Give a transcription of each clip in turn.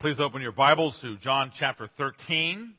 Please open your Bibles to John chapter 13.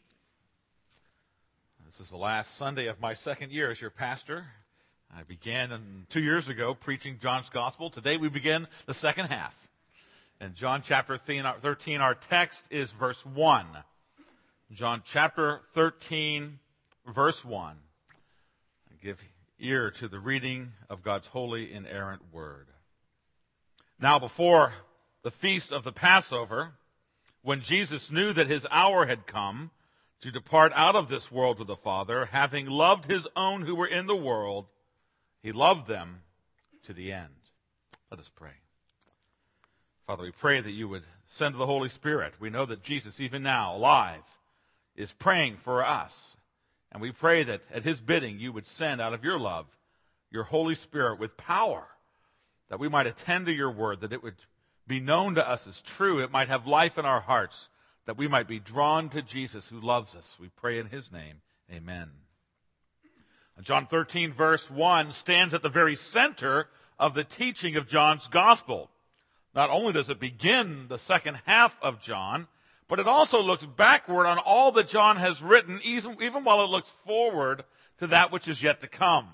This is the last Sunday of my second year as your pastor. I began 2 years ago preaching John's Gospel. Today we begin the second half. In John chapter 13, our text is verse 1. John chapter 13, verse 1. Give ear to the reading of God's holy, inerrant word. Now before the feast of the Passover, when Jesus knew that his hour had come to depart out of this world to the Father, having loved his own who were in the world, he loved them to the end. Let us pray. Father, we pray that you would send the Holy Spirit. We know that Jesus, even now, alive, is praying for us. And we pray that at his bidding, you would send out of your love your Holy Spirit with power, that we might attend to your word, that it would be known to us as true. It might have life in our hearts, that we might be drawn to Jesus who loves us. We pray in his name. Amen. John 13 verse 1 stands at the very center of the teaching of John's gospel. Not only does it begin the second half of John, but it also looks backward on all that John has written, even while it looks forward to that which is yet to come.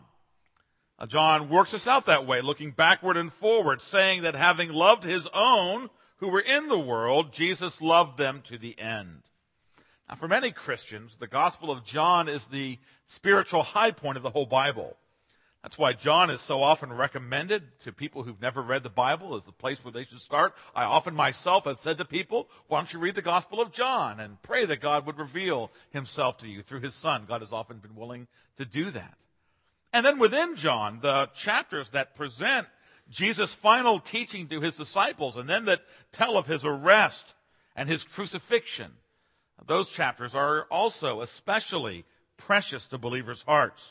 John works us out that way, looking backward and forward, saying that having loved his own who were in the world, Jesus loved them to the end. Now, for many Christians, the Gospel of John is the spiritual high point of the whole Bible. That's why John is so often recommended to people who've never read the Bible as the place where they should start. I often myself have said to people, why don't you read the Gospel of John and pray that God would reveal himself to you through his Son. God has often been willing to do that. And then within John, the chapters that present Jesus' final teaching to his disciples and then that tell of his arrest and his crucifixion, those chapters are also especially precious to believers' hearts.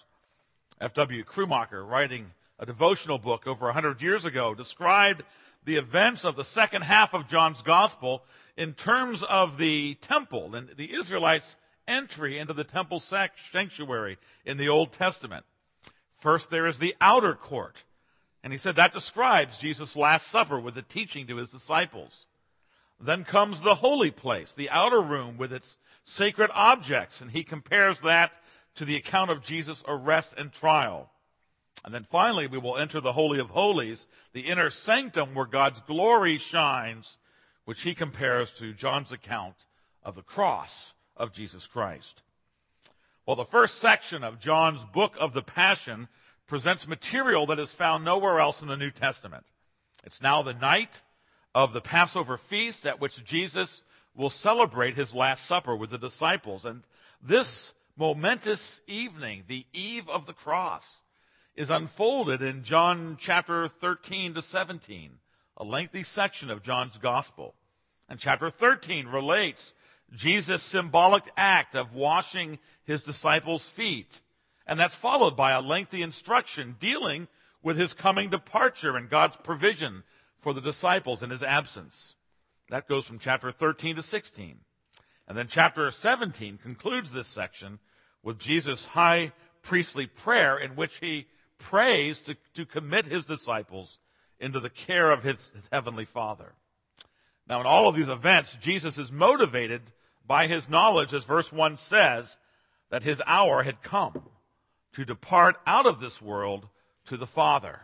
F.W. Krummacher, writing a devotional book over 100 years ago, described the events of the second half of John's gospel in terms of the temple and the Israelites' entry into the temple sanctuary in the Old Testament. First, there is the outer court. And he said that describes Jesus' Last Supper with the teaching to his disciples. Then comes the holy place, the outer room with its sacred objects. And he compares that to the account of Jesus' arrest and trial. And then finally, we will enter the Holy of Holies, the inner sanctum where God's glory shines, which he compares to John's account of the cross of Jesus Christ. Well, the first section of John's book of the Passion presents material that is found nowhere else in the New Testament. It's now the night of the Passover feast at which Jesus will celebrate his Last Supper with the disciples. And this momentous evening, the eve of the cross, is unfolded in John chapter 13 to 17, a lengthy section of John's gospel. And chapter 13 relates Jesus' symbolic act of washing his disciples' feet. And that's followed by a lengthy instruction dealing with his coming departure and God's provision for the disciples in his absence. That goes from chapter 13 to 16. And then chapter 17 concludes this section with Jesus' high priestly prayer in which he prays to commit his disciples into the care of his heavenly Father. Now, in all of these events, Jesus is motivated by his knowledge, as verse 1 says, that his hour had come to depart out of this world to the Father.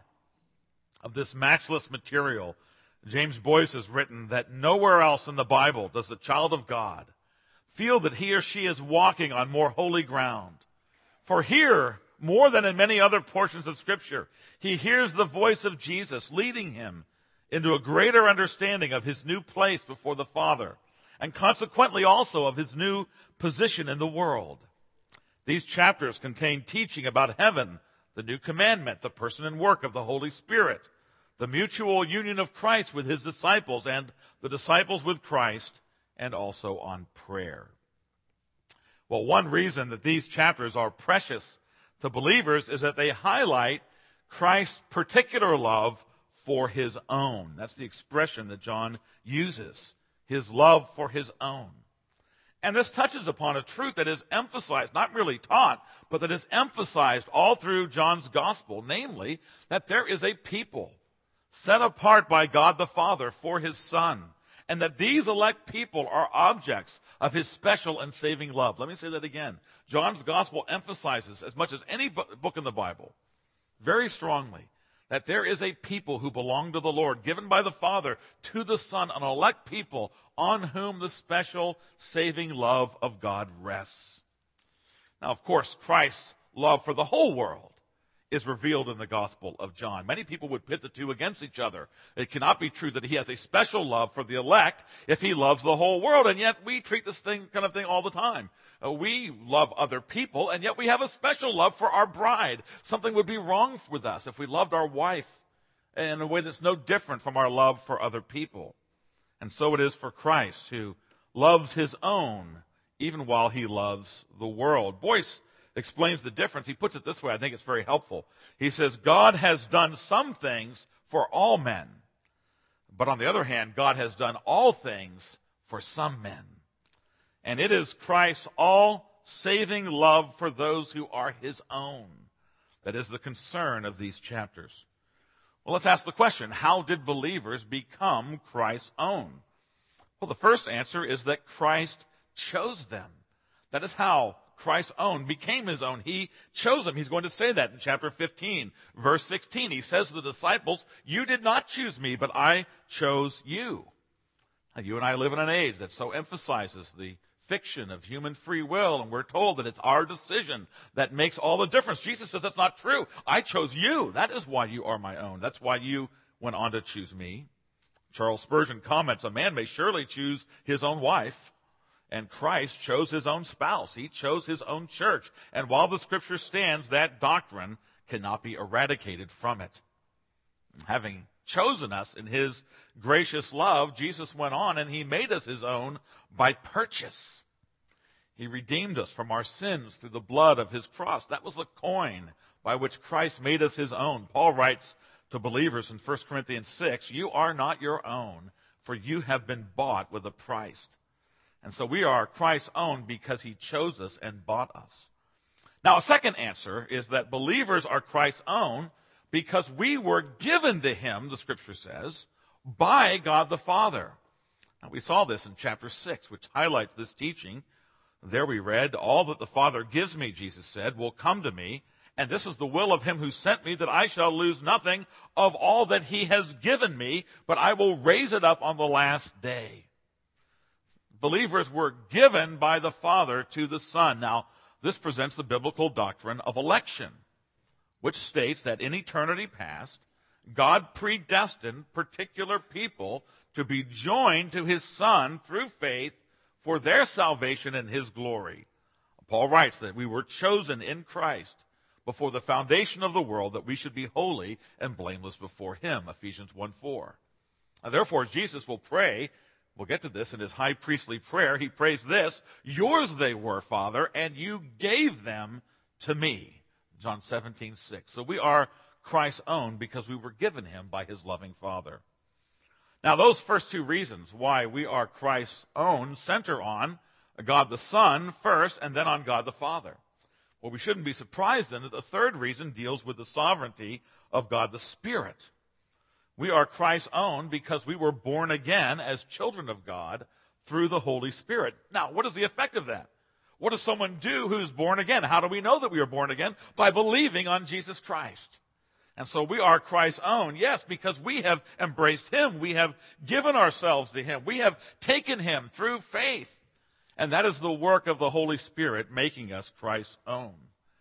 Of this matchless material, James Boyce has written that nowhere else in the Bible does the child of God feel that he or she is walking on more holy ground. For here, more than in many other portions of Scripture, he hears the voice of Jesus leading him into a greater understanding of his new place before the Father, and consequently also of his new position in the world. These chapters contain teaching about heaven, the new commandment, the person and work of the Holy Spirit, the mutual union of Christ with his disciples and the disciples with Christ, and also on prayer. Well, one reason that these chapters are precious to believers is that they highlight Christ's particular love for his own. That's the expression that John uses, his love for his own. And this touches upon a truth that is emphasized, not really taught, but that is emphasized all through John's gospel, namely that there is a people set apart by God the Father for his Son, and that these elect people are objects of his special and saving love. Let me say that again. John's gospel emphasizes, as much as any book in the Bible, very strongly, that there is a people who belong to the Lord, given by the Father to the Son, an elect people on whom the special saving love of God rests. Now, of course, Christ's love for the whole world is revealed in the Gospel of John. Many people would pit the two against each other. It cannot be true that he has a special love for the elect if he loves the whole world, and yet we treat this kind of thing all the time. We love other people, and yet we have a special love for our bride. Something would be wrong with us if we loved our wife in a way that's no different from our love for other people. And so it is for Christ, who loves his own even while he loves the world. Boyce explains the difference. He puts it this way. I think it's very helpful. He says, God has done some things for all men, but on the other hand, God has done all things for some men. And it is Christ's all-saving love for those who are his own that is the concern of these chapters. Well, let's ask the question, how did believers become Christ's own? Well, the first answer is that Christ chose them. That is how Christ's own became his own. He chose them. He's going to say that in chapter 15, verse 16. He says to the disciples, you did not choose me, but I chose you. Now, you and I live in an age that so emphasizes the fiction of human free will, and we're told that it's our decision that makes all the difference. Jesus says that's not true. I chose you. That is why you are my own. That's why you went on to choose me. Charles Spurgeon comments, a man may surely choose his own wife, and Christ chose his own spouse. He chose his own church. And while the scripture stands, that doctrine cannot be eradicated from it. Having chosen us in his gracious love, Jesus went on and he made us his own by purchase. He redeemed us from our sins through the blood of his cross. That was the coin by which Christ made us his own. Paul writes to believers in 1 Corinthians 6, you are not your own, for you have been bought with a price. And so we are Christ's own because he chose us and bought us. Now, a second answer is that believers are Christ's own because we were given to him, the scripture says, by God the Father. Now, we saw this in chapter 6, which highlights this teaching. There we read, all that the Father gives me, Jesus said, will come to me, and this is the will of him who sent me, that I shall lose nothing of all that he has given me, but I will raise it up on the last day. Believers were given by the Father to the Son. Now, this presents the biblical doctrine of election, which states that in eternity past, God predestined particular people to be joined to his Son through faith for their salvation and his glory. Paul writes that we were chosen in Christ before the foundation of the world, that we should be holy and blameless before him, Ephesians 1:4. Therefore, Jesus will pray, we'll get to this in his high priestly prayer. He prays this, yours they were, Father, and you gave them to me. John 17:6. So we are Christ's own because we were given him by his loving Father. Now, those first two reasons why we are Christ's own center on God the Son first and then on God the Father. Well, we shouldn't be surprised then that the third reason deals with the sovereignty of God the Spirit. We are Christ's own because we were born again as children of God through the Holy Spirit. Now, what is the effect of that? What does someone do who's born again? How do we know that we are born again? By believing on Jesus Christ. And so we are Christ's own, yes, because we have embraced him. We have given ourselves to him. We have taken him through faith. And that is the work of the Holy Spirit making us Christ's own.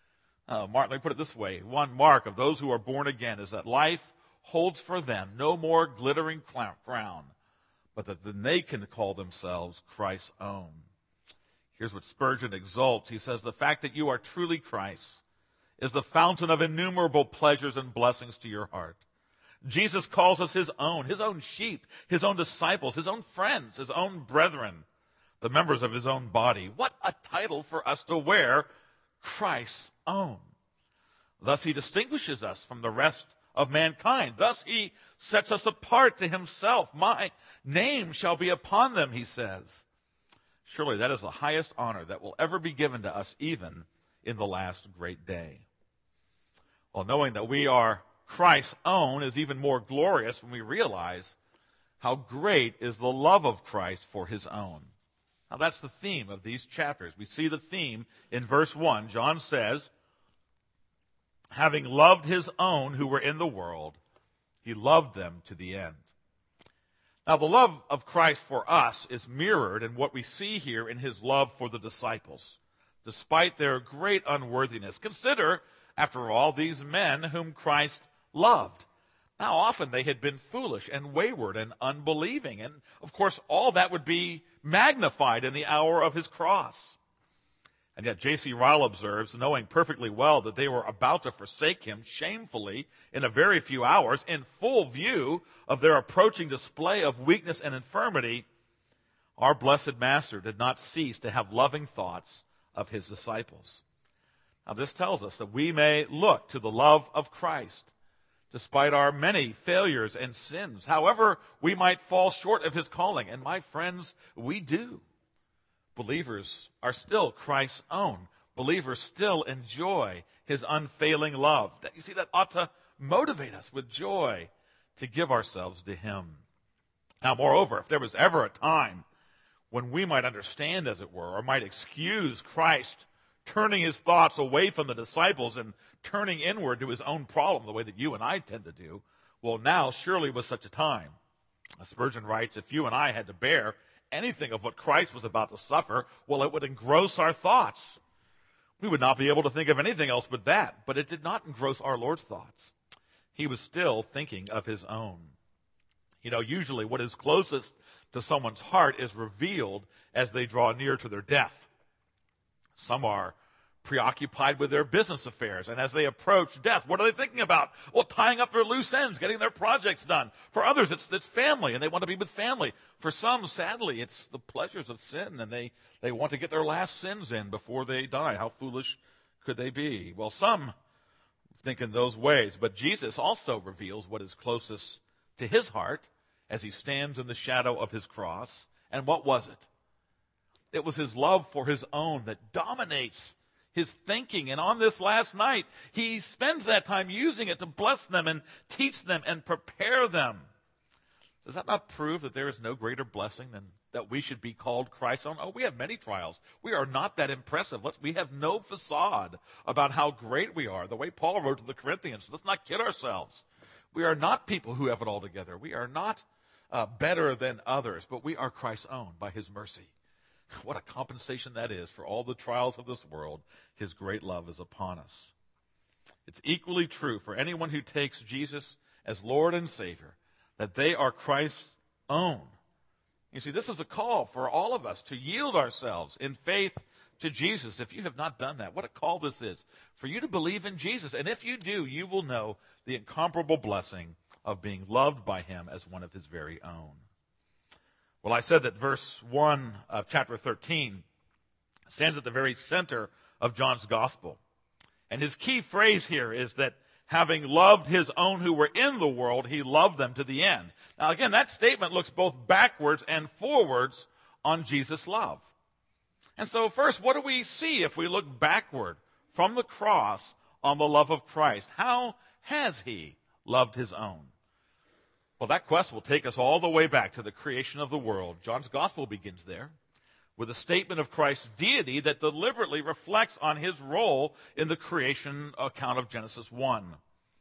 Let me put it this way. One mark of those who are born again is that life holds for them no more glittering crown, but that then they can call themselves Christ's own. Here's what Spurgeon exalts. He says, the fact that you are truly Christ is the fountain of innumerable pleasures and blessings to your heart. Jesus calls us his own sheep, his own disciples, his own friends, his own brethren, the members of his own body. What a title for us to wear, Christ's own. Thus he distinguishes us from the rest of mankind. Thus he sets us apart to himself. My name shall be upon them, he says. Surely that is the highest honor that will ever be given to us, even in the last great day. Well, knowing that we are Christ's own is even more glorious when we realize how great is the love of Christ for his own. Now that's the theme of these chapters. We see the theme in verse 1. John says, having loved his own who were in the world, he loved them to the end. Now the love of Christ for us is mirrored in what we see here in his love for the disciples, despite their great unworthiness. Consider, after all, these men whom Christ loved. How often they had been foolish and wayward and unbelieving. And, of course, all that would be magnified in the hour of his cross. And yet J.C. Ryle observes, knowing perfectly well that they were about to forsake him shamefully in a very few hours, in full view of their approaching display of weakness and infirmity, our blessed Master did not cease to have loving thoughts of his disciples. Now, this tells us that we may look to the love of Christ, despite our many failures and sins, however we might fall short of his calling. And my friends, we do. Believers are still Christ's own. Believers still enjoy his unfailing love. You see, that ought to motivate us with joy to give ourselves to him. Now, moreover, if there was ever a time when we might understand, as it were, or might excuse Christ turning his thoughts away from the disciples and turning inward to his own problem, the way that you and I tend to do, well, now surely was such a time. Spurgeon writes, if you and I had to bear anything of what Christ was about to suffer, well, it would engross our thoughts. We would not be able to think of anything else but that. But it did not engross our Lord's thoughts. He was still thinking of his own. You know, usually what is closest to someone's heart is revealed as they draw near to their death. Some are preoccupied with their business affairs, and as they approach death, what are they thinking about? Well, tying up their loose ends, getting their projects done. For others, it's family, and they want to be with family. For some, sadly, it's the pleasures of sin, and they want to get their last sins in before they die. How foolish could they be? Well, some think in those ways, but Jesus also reveals what is closest to his heart as he stands in the shadow of his cross. And what was it? It was his love for his own that dominates his thinking. And on this last night, he spends that time using it to bless them and teach them and prepare them. Does that not prove that there is no greater blessing than that we should be called Christ's own? Oh, we have many trials. We are not that impressive. We have no facade about how great we are. The way Paul wrote to the Corinthians, let's not kid ourselves. We are not people who have it all together. We are not better than others, but we are Christ's own by his mercy. What a compensation that is for all the trials of this world. His great love is upon us. It's equally true for anyone who takes Jesus as Lord and Savior, that they are Christ's own. You see, this is a call for all of us to yield ourselves in faith to Jesus. If you have not done that, what a call this is for you to believe in Jesus. And if you do, you will know the incomparable blessing of being loved by him as one of his very own. Well, I said that verse 1 of chapter 13 stands at the very center of John's gospel. And his key phrase here is that having loved his own who were in the world, he loved them to the end. Now, again, that statement looks both backwards and forwards on Jesus' love. And so first, what do we see if we look backward from the cross on the love of Christ? How has he loved his own? Well, that quest will take us all the way back to the creation of the world. John's gospel begins there with a statement of Christ's deity that deliberately reflects on his role in the creation account of Genesis 1.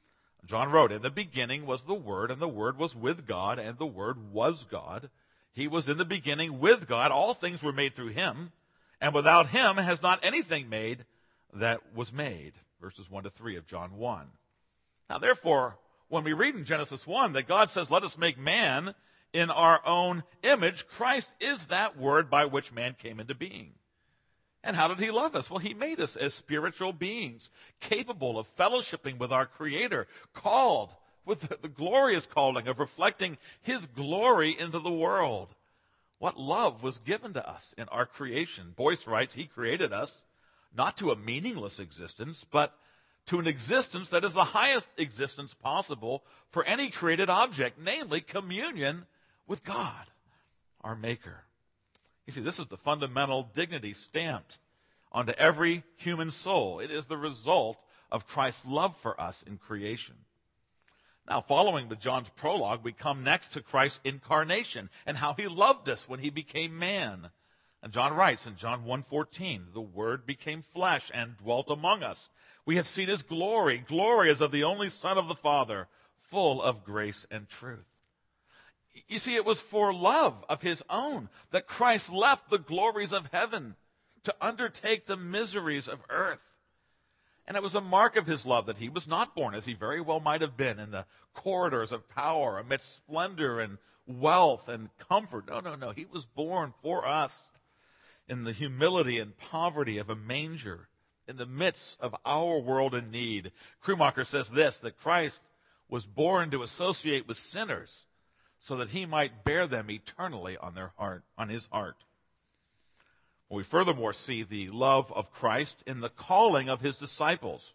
John wrote, in the beginning was the Word, and the Word was with God, and the Word was God. He was in the beginning with God. All things were made through him, and without him has not anything made that was made. Verses 1 to 3 of John 1. Now, therefore, when we read in Genesis 1 that God says, let us make man in our own image, Christ is that word by which man came into being. And how did he love us? Well, he made us as spiritual beings, capable of fellowshipping with our Creator, called with the glorious calling of reflecting his glory into the world. What love was given to us in our creation. Boyce writes, he created us not to a meaningless existence, but to an existence that is the highest existence possible for any created object, namely communion with God, our Maker. You see, this is the fundamental dignity stamped onto every human soul. It is the result of Christ's love for us in creation. Now, following with John's prologue, we come next to Christ's incarnation and how he loved us when he became man. And John writes in John 1:14, the Word became flesh and dwelt among us. We have seen his glory, glory as of the only Son of the Father, full of grace and truth. You see, it was for love of his own that Christ left the glories of heaven to undertake the miseries of earth. And it was a mark of his love that he was not born, as he very well might have been, in the corridors of power, amidst splendor and wealth and comfort. No. He was born for us in the humility and poverty of a manger, in the midst of our world in need. Krummacher says this, that Christ was born to associate with sinners so that he might bear them eternally on his heart. We furthermore see the love of Christ in the calling of his disciples.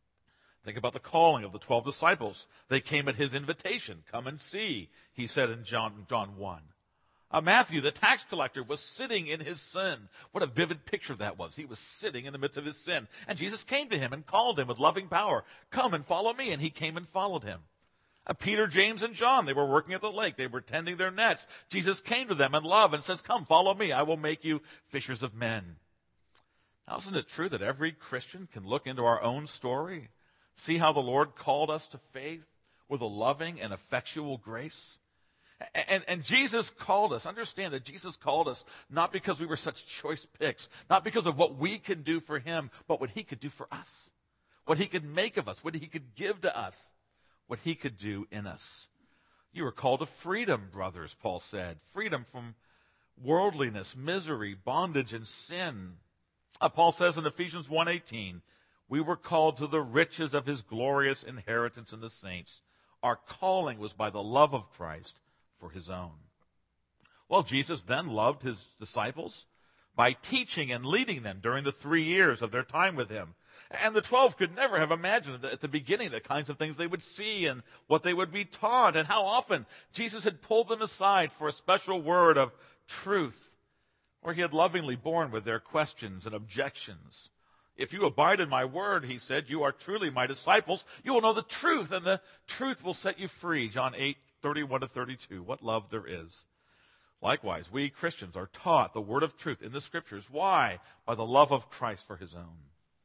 Think about the calling of the 12 disciples. They came at his invitation. Come and see, he said in John 1. Matthew, the tax collector, was sitting in his sin. What a vivid picture that was. He was sitting in the midst of his sin. And Jesus came to him and called him with loving power. Come and follow me. And he came and followed him. Peter, James, and John, they were working at the lake. They were tending their nets. Jesus came to them in love and says, come, follow me. I will make you fishers of men. Now, isn't it true that every Christian can look into our own story, see how the Lord called us to faith with a loving and effectual grace? And Jesus called us. Understand that Jesus called us not because we were such choice picks, not because of what we can do for him, but what he could do for us, what he could make of us, what he could give to us, what he could do in us. You are called to freedom, brothers, Paul said. Freedom from worldliness, misery, bondage, and sin. Paul says in Ephesians 1:18, we were called to the riches of his glorious inheritance in the saints. Our calling was by the love of Christ for his own. Well, Jesus then loved his disciples by teaching and leading them during the 3 years of their time with him. And the 12 could never have imagined at the beginning the kinds of things they would see and what they would be taught and how often Jesus had pulled them aside for a special word of truth, where he had lovingly borne with their questions and objections. If you abide in my word, he said, you are truly my disciples. You will know the truth, and the truth will set you free. John 8:31-32. What love there is. Likewise, we Christians are taught the word of truth in the scriptures. Why? By the love of Christ for his own.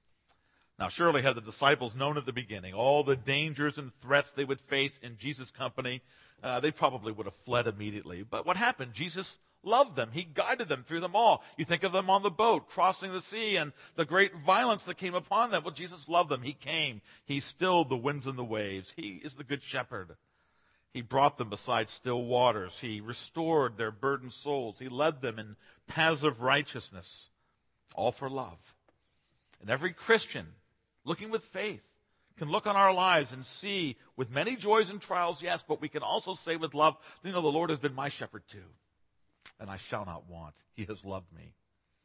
Now, surely had the disciples known at the beginning all the dangers and threats they would face in Jesus' company, they probably would have fled immediately. But what happened? Jesus loved them. He guided them through them all. You think of them on the boat, crossing the sea, and the great violence that came upon them. Well, Jesus loved them. He came. He stilled the winds and the waves. He is the good shepherd. He brought them beside still waters. He restored their burdened souls. He led them in paths of righteousness, all for love. And every Christian, looking with faith, can look on our lives and see with many joys and trials, yes, but we can also say with love, the Lord has been my shepherd too, and I shall not want. He has loved me.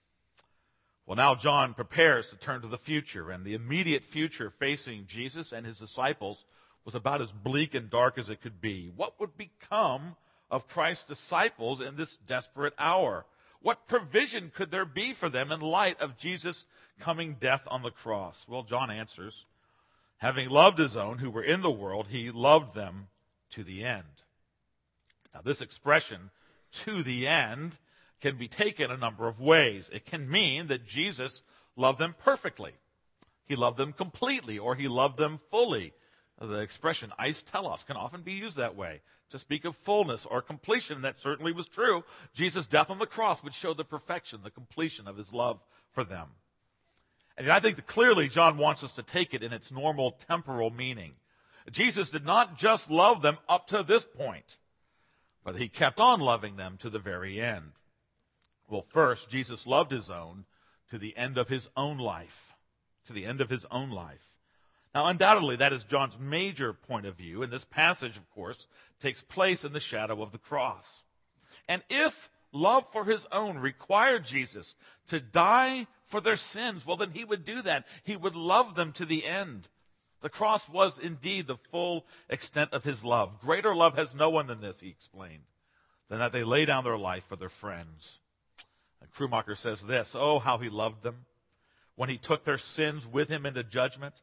Well, now John prepares to turn to the future, and the immediate future facing Jesus and his disciples was about as bleak and dark as it could be. What would become of Christ's disciples in this desperate hour? What provision could there be for them in light of Jesus' coming death on the cross? Well, John answers, having loved his own who were in the world, he loved them to the end. Now, this expression, to the end, can be taken a number of ways. It can mean that Jesus loved them perfectly. He loved them completely, or he loved them fully. The expression eis telos can often be used that way, to speak of fullness or completion. That certainly was true. Jesus' death on the cross would show the perfection, the completion of his love for them. And I think that clearly John wants us to take it in its normal temporal meaning. Jesus did not just love them up to this point, but he kept on loving them to the very end. Well, first, Jesus loved his own to the end of his own life. To the end of his own life. Now, undoubtedly, that is John's major point of view, and this passage, of course, takes place in the shadow of the cross. And if love for his own required Jesus to die for their sins, well, then he would do that. He would love them to the end. The cross was indeed the full extent of his love. Greater love has no one than this, he explained, than that they lay down their life for their friends. And Krummacher says this, oh, how he loved them when he took their sins with him into judgment,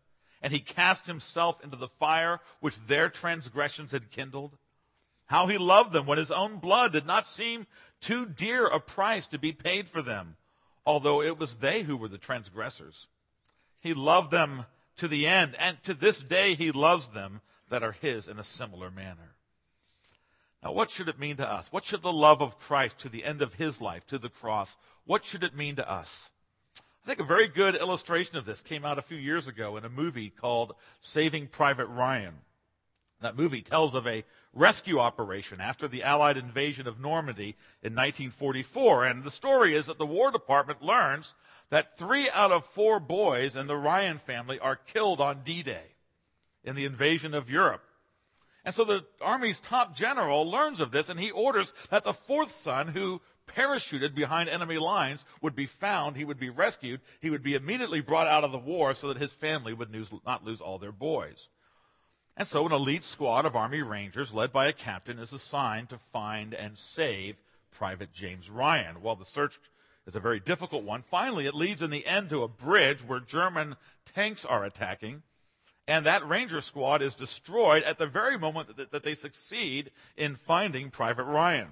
and he cast himself into the fire which their transgressions had kindled? How he loved them when his own blood did not seem too dear a price to be paid for them, although it was they who were the transgressors. He loved them to the end, and to this day he loves them that are his in a similar manner. Now, what should it mean to us? What should the love of Christ to the end of his life, to the cross, what should it mean to us? I think a very good illustration of this came out a few years ago in a movie called Saving Private Ryan. That movie tells of a rescue operation after the Allied invasion of Normandy in 1944. And the story is that the War Department learns that 3 out of 4 boys in the Ryan family are killed on D-Day in the invasion of Europe. And so the Army's top general learns of this, and he orders that the 4th son, who parachuted behind enemy lines, would be found, he would be rescued, he would be immediately brought out of the war so that his family would not lose all their boys. And so an elite squad of Army Rangers, led by a captain, is assigned to find and save Private James Ryan. Well, the search is a very difficult one. Finally, it leads in the end to a bridge where German tanks are attacking, and that Ranger squad is destroyed at the very moment that they succeed in finding Private Ryan.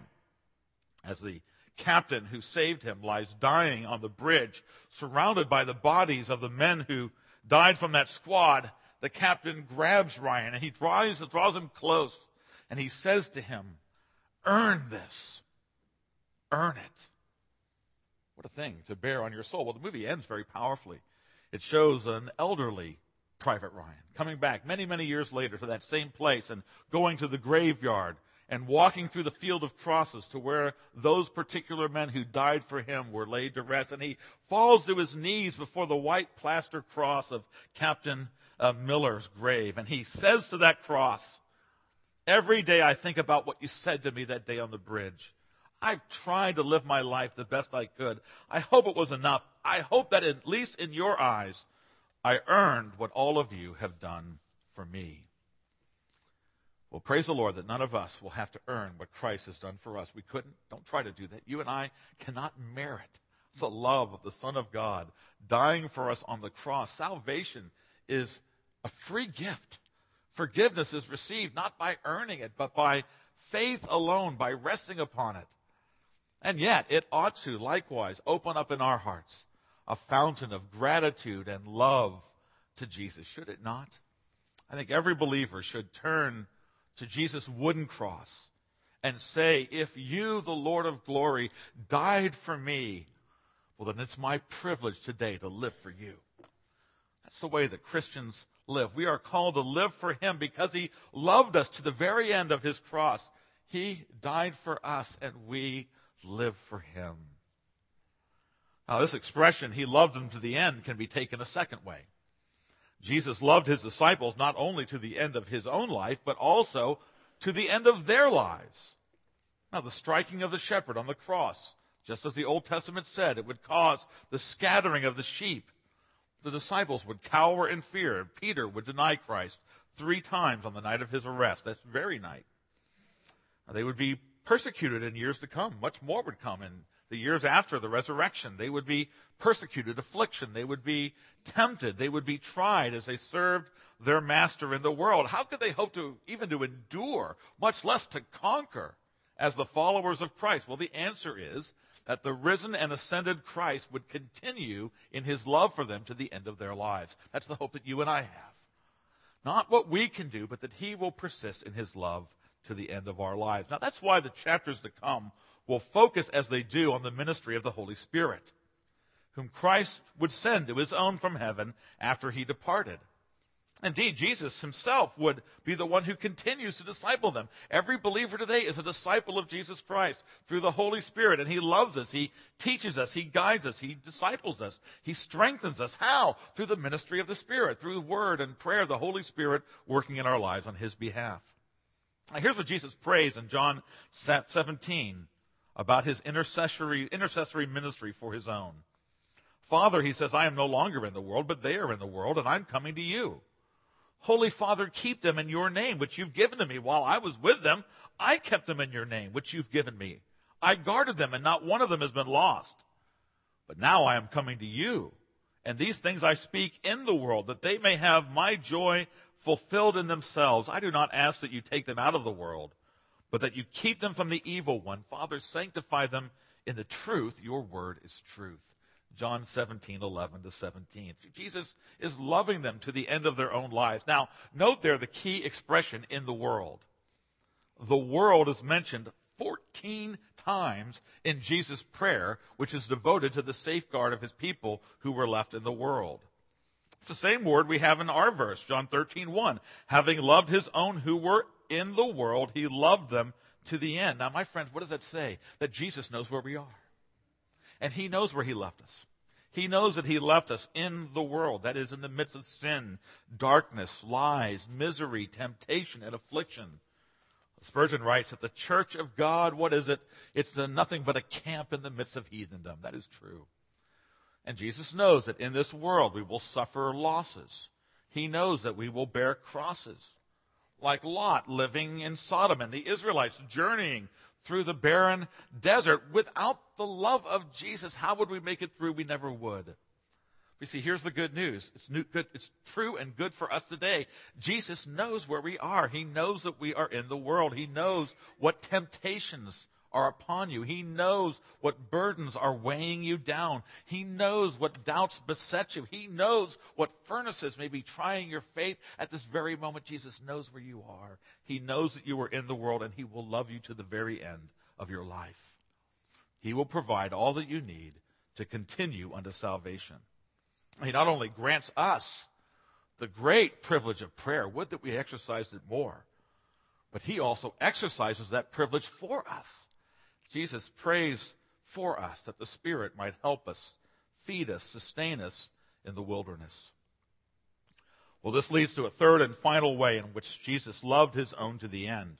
As the captain who saved him lies dying on the bridge, surrounded by the bodies of the men who died from that squad, the captain grabs Ryan and he draws him close, and he says to him, "Earn this. Earn it." What a thing to bear on your soul. Well, the movie ends very powerfully. It shows an elderly Private Ryan coming back many, many years later to that same place and going to the graveyard and walking through the field of crosses to where those particular men who died for him were laid to rest. And he falls to his knees before the white plaster cross of Captain Miller's grave. And he says to that cross, "Every day I think about what you said to me that day on the bridge. I've tried to live my life the best I could. I hope it was enough. I hope that at least in your eyes, I earned what all of you have done for me." Well, praise the Lord that none of us will have to earn what Christ has done for us. We couldn't. Don't try to do that. You and I cannot merit the love of the Son of God dying for us on the cross. Salvation is a free gift. Forgiveness is received not by earning it, but by faith alone, by resting upon it. And yet, it ought to likewise open up in our hearts a fountain of gratitude and love to Jesus, should it not? I think every believer should turn to Jesus' wooden cross and say, "If you, the Lord of glory, died for me, well, then it's my privilege today to live for you." That's the way that Christians live. We are called to live for him because he loved us to the very end of his cross. He died for us, and we live for him. Now, this expression, "he loved them to the end," can be taken a second way. Jesus loved his disciples not only to the end of his own life, but also to the end of their lives. Now, the striking of the shepherd on the cross, just as the Old Testament said, it would cause the scattering of the sheep. The disciples would cower in fear. Peter would deny Christ 3 times on the night of his arrest, that very night. Now, they would be persecuted in years to come. Much more would come in the years after the resurrection. They would be persecuted, affliction. They would be tempted. They would be tried as they served their master in the world. How could they hope to even to endure, much less to conquer, as the followers of Christ? Well, the answer is that the risen and ascended Christ would continue in his love for them to the end of their lives. That's the hope that you and I have. Not what we can do, but that he will persist in his love to the end of our lives. Now, that's why the chapters to come will focus, as they do, on the ministry of the Holy Spirit, whom Christ would send to his own from heaven after he departed. Indeed, Jesus himself would be the one who continues to disciple them. Every believer today is a disciple of Jesus Christ through the Holy Spirit, and he loves us, he teaches us, he guides us, he disciples us, he strengthens us. How? Through the ministry of the Spirit, through word and prayer, the Holy Spirit working in our lives on his behalf. Now, here's what Jesus prays in John 17 about his intercessory ministry for his own. "Father," he says, "I am no longer in the world, but they are in the world, and I'm coming to you. Holy Father, keep them in your name, which you've given to me. While I was with them, I kept them in your name, which you've given me. I guarded them, and not one of them has been lost. But now I am coming to you, And these things I speak in the world, that they may have my joy fulfilled in themselves. I do not ask that you take them out of the world, but that you keep them from the evil one. Father, sanctify them in the truth. Your word is truth. John 17:11-17. Jesus is loving them to the end of their own lives. Now, note there the key expression, in the world. The world is mentioned 14 times in Jesus' prayer, which is devoted to the safeguard of his people who were left in the world. It's the same word we have in our verse, John 13:1. Having loved his own who were in the world, he loved them to the end. Now, my friends, what does that say? That Jesus knows where we are. And he knows where he left us. He knows that he left us in the world, that is, in the midst of sin, darkness, lies, misery, temptation, and affliction. Spurgeon writes that the church of God, what is it? It's nothing but a camp in the midst of heathendom. That is true. And Jesus knows that in this world we will suffer losses. He knows that we will bear crosses. Like Lot living in Sodom and the Israelites journeying through the barren desert. Without the love of Jesus, how would we make it through? We never would. You see, here's the good news. It's true and good for us today. Jesus knows where we are. He knows that we are in the world. He knows what temptations are upon you. He knows what burdens are weighing you down. He knows what doubts beset you. He knows what furnaces may be trying your faith at this very moment. Jesus knows where you are. He knows that you are in the world, and he will love you to the very end of your life. He will provide all that you need to continue unto salvation. He not only grants us the great privilege of prayer, would that we exercised it more, but he also exercises that privilege for us. Jesus prays for us that the Spirit might help us, feed us, sustain us in the wilderness. Well, this leads to a third and final way in which Jesus loved his own to the end.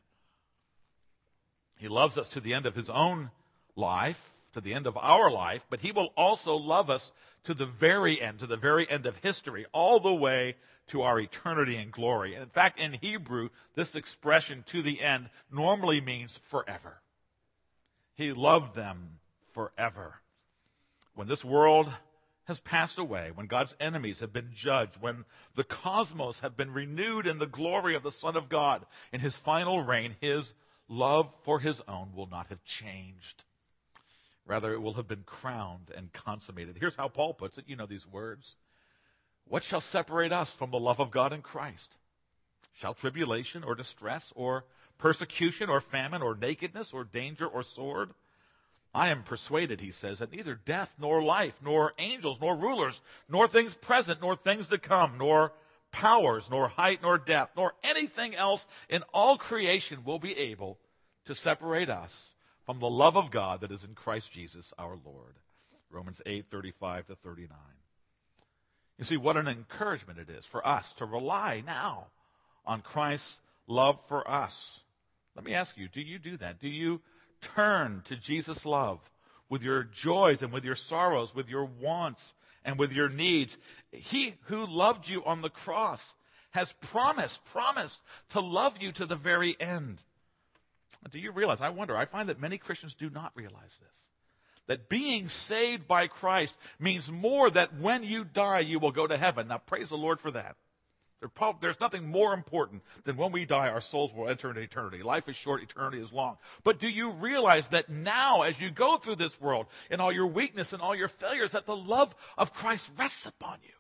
He loves us to the end of his own life, to the end of our life, but he will also love us to the very end of history, all the way to our eternity and glory. And in fact, in Hebrew, this expression, to the end, normally means forever. He loved them forever. When this world has passed away, when God's enemies have been judged, when the cosmos have been renewed in the glory of the Son of God in his final reign, his love for his own will not have changed. Rather, it will have been crowned and consummated. Here's how Paul puts it. You know these words. What shall separate us from the love of God in Christ? Shall tribulation or distress or persecution or famine or nakedness or danger or sword? I am persuaded, he says, that neither death nor life, nor angels, nor rulers, nor things present, nor things to come, nor powers, nor height, nor depth, nor anything else in all creation will be able to separate us from the love of God that is in Christ Jesus our Lord. Romans 8:35-39. You see, what an encouragement it is for us to rely now on Christ's love for us. Let me ask you, do you do that? Do you turn to Jesus' love with your joys and with your sorrows, with your wants and with your needs? He who loved you on the cross has promised to love you to the very end. Do you realize, I find that many Christians do not realize this, that being saved by Christ means more that when you die, you will go to heaven. Now, praise the Lord for that. There's nothing more important than when we die, our souls will enter into eternity. Life is short, eternity is long. But do you realize that now, as you go through this world, in all your weakness and all your failures, that the love of Christ rests upon you?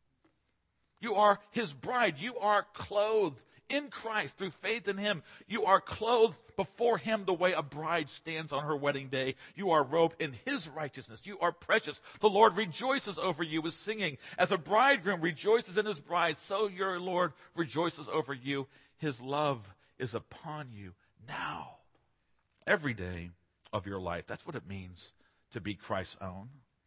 You are his bride. You are clothed in Christ through faith in him. You are clothed before him the way a bride stands on her wedding day. You are robed in his righteousness. You are precious. The Lord rejoices over you with singing. As a bridegroom rejoices in his bride, so your Lord rejoices over you. His love is upon you now, every day of your life. That's what it means to be Christ's own.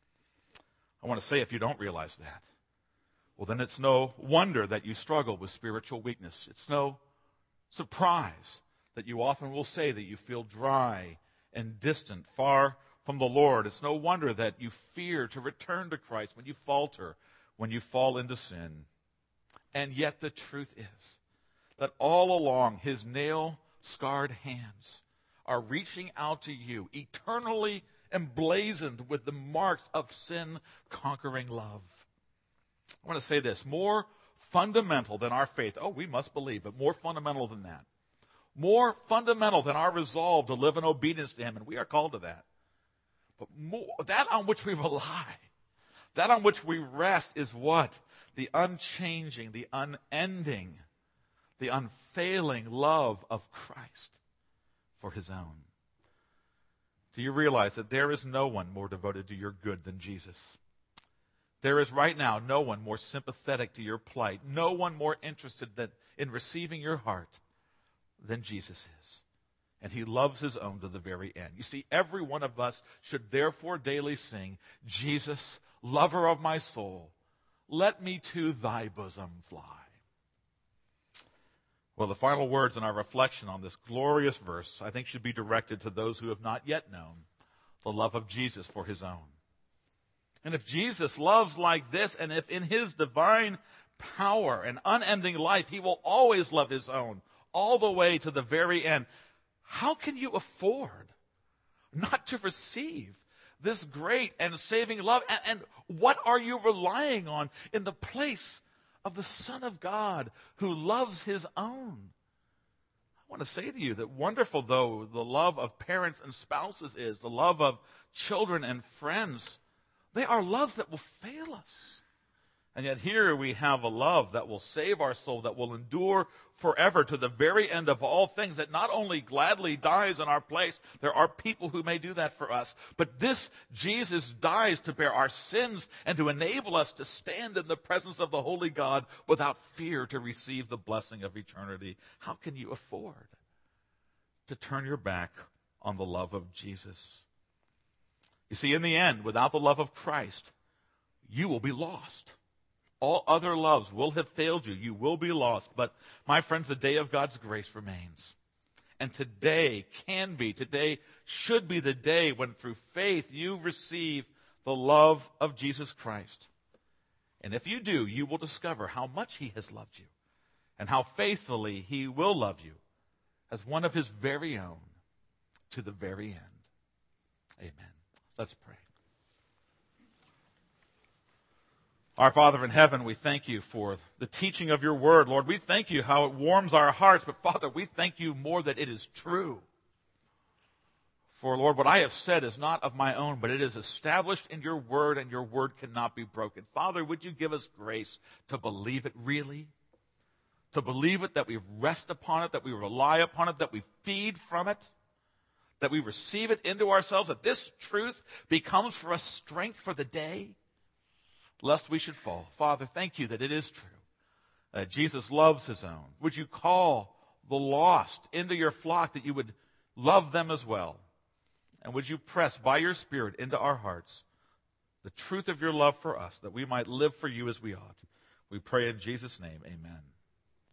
I want to say, if you don't realize that, well, then it's no wonder that you struggle with spiritual weakness. It's no surprise that you often will say that you feel dry and distant, far from the Lord. It's no wonder that you fear to return to Christ when you falter, when you fall into sin. And yet the truth is that all along his nail-scarred hands are reaching out to you, eternally emblazoned with the marks of sin-conquering love. I want to say this, more fundamental than our faith. Oh, we must believe, but more fundamental than that. More fundamental than our resolve to live in obedience to him, and we are called to that. But more, that on which we rely, that on which we rest is what? The unchanging, the unending, the unfailing love of Christ for his own. Do you realize that there is no one more devoted to your good than Jesus? There is right now no one more sympathetic to your plight, no one more interested in receiving your heart than Jesus is. And he loves his own to the very end. You see, every one of us should therefore daily sing, Jesus, lover of my soul, let me to thy bosom fly. Well, the final words in our reflection on this glorious verse, I think, should be directed to those who have not yet known the love of Jesus for his own. And if Jesus loves like this, and if in his divine power and unending life he will always love his own, all the way to the very end, how can you afford not to receive this great and saving love? And what are you relying on in the place of the Son of God who loves his own? I want to say to you that wonderful though the love of parents and spouses is, the love of children and friends, they are loves that will fail us. And yet here we have a love that will save our soul, that will endure forever to the very end of all things, that not only gladly dies in our place, there are people who may do that for us, but this Jesus dies to bear our sins and to enable us to stand in the presence of the holy God without fear to receive the blessing of eternity. How can you afford to turn your back on the love of Jesus? You see, in the end, without the love of Christ, you will be lost. All other loves will have failed you. You will be lost. But, my friends, the day of God's grace remains. And today should be the day when through faith you receive the love of Jesus Christ. And if you do, you will discover how much he has loved you and how faithfully he will love you as one of his very own to the very end. Amen. Let's pray. Our Father in heaven, we thank you for the teaching of your word. Lord, we thank you how it warms our hearts. But Father, we thank you more that it is true. For Lord, what I have said is not of my own, but it is established in your word, and your word cannot be broken. Father, would you give us grace to believe it really? To believe it, that we rest upon it, that we rely upon it, that we feed from it, that we receive it into ourselves, that this truth becomes for us strength for the day, lest we should fall. Father, thank you that it is true. Jesus loves his own. Would you call the lost into your flock, that you would love them as well? And would you press by your Spirit into our hearts the truth of your love for us, that we might live for you as we ought? We pray in Jesus' name, amen.